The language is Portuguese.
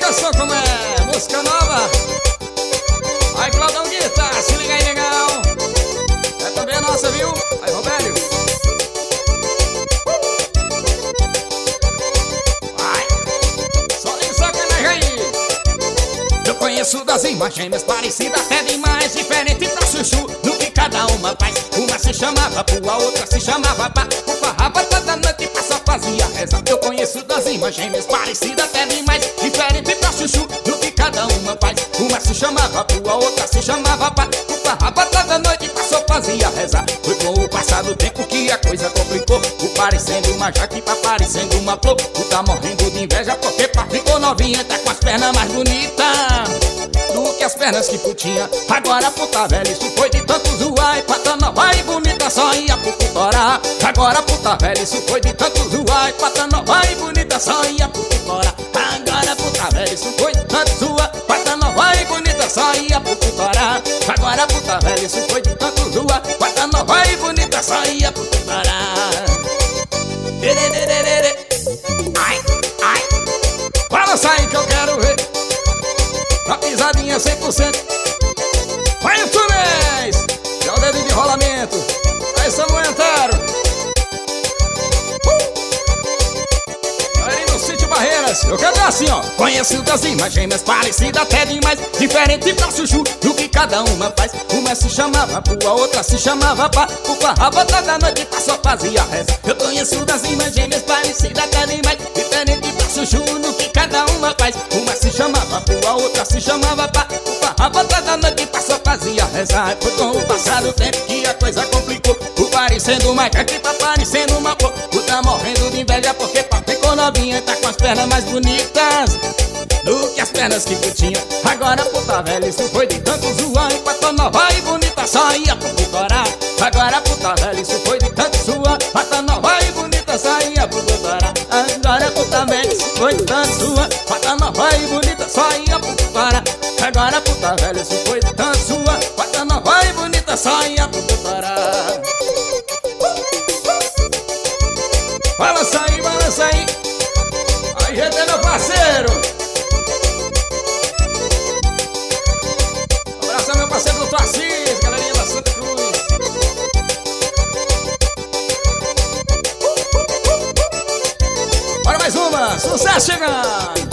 atenção como é, música nova. Aí Claudão Guitar, se liga aí, legal. É também a nossa, viu? Aí, Robélio. Vai, só liga sacanagem aí. Eu conheço das irmãs gêmeas parecidas até demais, diferente pra chuchu no que cada uma faz. Uma se chamava Pua, a outra se chamava Pá. O farrapa toda noite pra só fazia reza. Eu conheço das irmãs gêmeas parecidas até demais, diferente pra chuchu no que cada uma faz. Uma se chamava Pua, a outra se chamava Pá. O farrapa toda noite pra só fazia reza. Foi com o passar do tempo que a coisa complicou. O parecendo uma jaque, tá parecendo uma flor. Tu tá morrendo de inveja porque pá ficou novinha, tá com as pernas mais bonitas do que as pernas que tu tinha. Agora puta velha, isso foi de tanto zoar. E pata nova e bonita só ia pro futorar. Agora puta velha, isso foi de tanto zoar. E pata nova e bonita só ia pro futorar. Agora puta velha, isso foi de tanto zoar. Pata nova e bonita só ia pro futorar. Agora puta velha, isso foi de tanto zoar. Pata nova e bonita só ia pro futorar. Ai, ai, balança aí que eu quero ver a pisadinha 100%. Vai o Tunês, é o dedo de rolamento. Aí Samuel Antaro. Aí no Sítio Barreiras, eu quero assim, ó. Conheço das irmãs gêmeas parecidas até demais, diferente pra chuchu do que cada uma faz. Uma se chamava Pua, a outra se chamava Pá. O farrapa toda noite pra só fazia reza. Eu conheço das irmãs gêmeas parecidas até demais, diferente pra chuchu no que cada uma faz. Uma se chamava Pua, a outra se chamava Pá. O farrapa toda noite pra só fazia reza. Foi com o passar do tempo que a coisa complicou. O parecendo uma jaque, tá parecendo uma flor. Tu tá morrendo de inveja porque pá ficou novinha, tá com as pernas mais bonitas do que as pernas que tu tinha. Agora puta velha, isso foi de tanto zoar. Enquanto nova e bonita só ia pro futorar. Agora puta velha, isso foi de tanto zoar. Enquanto nova e bonita só ia pro futorar. Agora puta velha, isso foi de tanto zoar. Enquanto nova e bonita só ia pro futorar. Agora puta velha, isso foi de tanto zoar. Enquanto nova e bonita só ia pro futorar. Balança aí, balança aí. Aí, GT, meu parceiro. Abraço meu parceiro do Assis, galerinha da Santa Cruz. Bora mais uma, sucesso chegando.